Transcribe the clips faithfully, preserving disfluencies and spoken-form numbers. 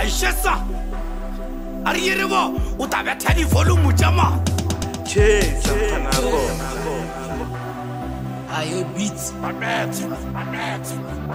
Aishesa Ariyerebo utabetha di volume jama che nako aye beats Babet Babet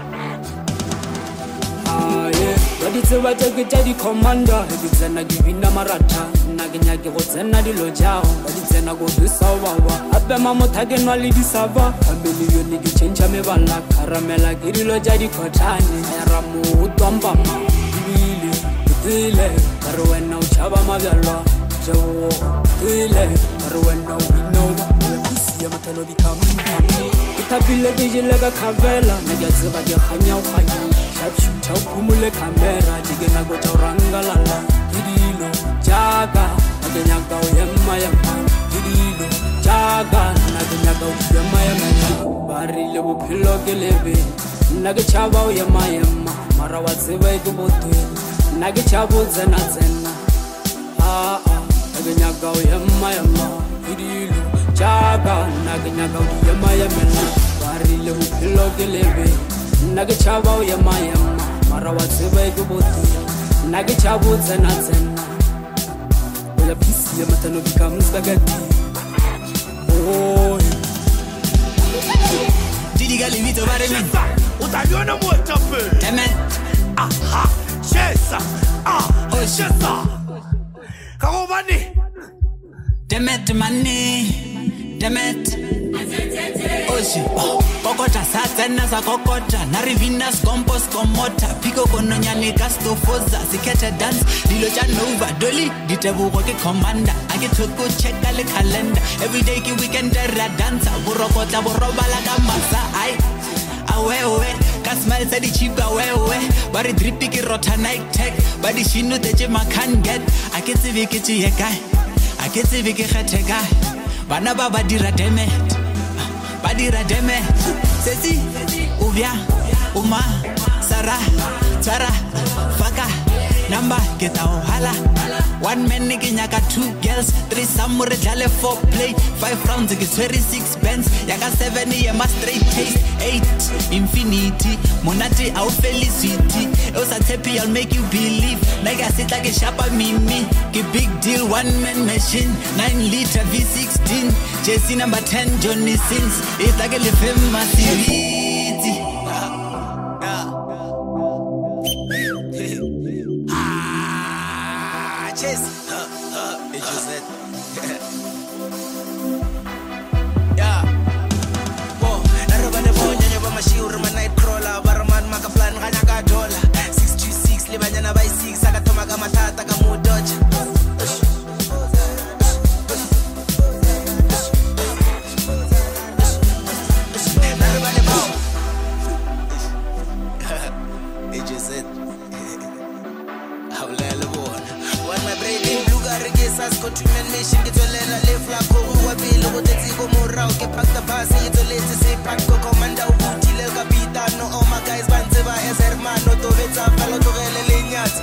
aye badi tseba take tsa di commander ke tsena ke bina maratha nna ke nya ke go tsena di lojao badi tsena go dusa wawa ape mamotha ke nwa le di sava family yo ne ke change me bala karamela ke di loja di khotane era mo utomba ma bile bile kare wena u chaba mabyalwa jawo bile kare wena u inova ya matano di kamami itabile ke jile ka khavela ne ke tseba ke khanya u khanya shapshuta uphumule camera jikena go taurangalala hidilo jaga akenyaka uyema yema hidilo jaga nakenyaka uyema yema barile buphilo ke lebe nake chaba uyema yema mara watsebe ke botwe nake chabo tsena tsena a a akenyaka uyema yema hidilo jaga nakenyaka uyema yema barile buphilo ke lebe nake chaba uyema yema mara watsebe ke botwe nake chabo tsena tsena oya pisi ya matano becomes spaghetti oh didi ga limito bare men Utaliona moto pe amen aha Shesa ah oh Shesa Kagobani demet money demet oshi kokota satsena sa kokota na rivinas compost komota piko kononyane castofoza sikete dance dilo cha nova dolly ditebugo ke commander ake thoko check le calendar every day ki weekend ra dance borokota borobala ka masa ai awe awe kasmile sa di chipa wewe bari drippy ki rota night tech badi shinu teje makan get ake tsebe ke tse kai ake tsebe ke kgethe kai bana ba ba dira demet badira deme sesi uvia uma sara tara faka number get out hala one man nigga nyaka two girls three samure dale four play five rounds get twenty-six bands yaka seven ya ma straight taste eight infinity monati au felicity osa tepi I'll make you believe nigga sit like a sharper mimi ki big deal one man machine nine liter V sixteen Jesse number ten Johnny Sins it's like a famous series Chase, huh, huh, it just said, yeah. Whoa, narobane bonya nyoba mashiuri ma night crawler, baraman maka flan ganya ka dollar. six two six libanyana by six, akatoma ka matata ka mu dodge. Narobane bo. It just said, hawlele bona. When my brain in blue got regisas countrymen mission get to let a live like go wa bill go te go morao ke pack the pass it to let say pack go commander uti le capitano all my guys banze ba es hermano to vetsa falo to gele lenyat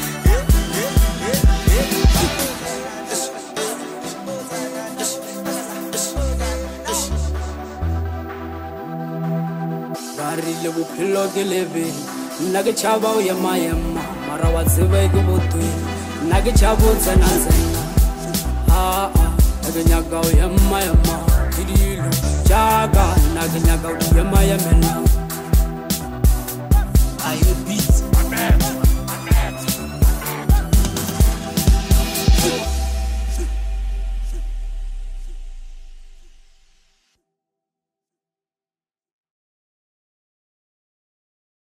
barile buphilo ke lebe nake chaba uyema yema mara watsebe ke botwe nake chabo tsena tsena a a nake nyaka uyema yema hidilo jaga nake nyaka uyema yema aye beats Babet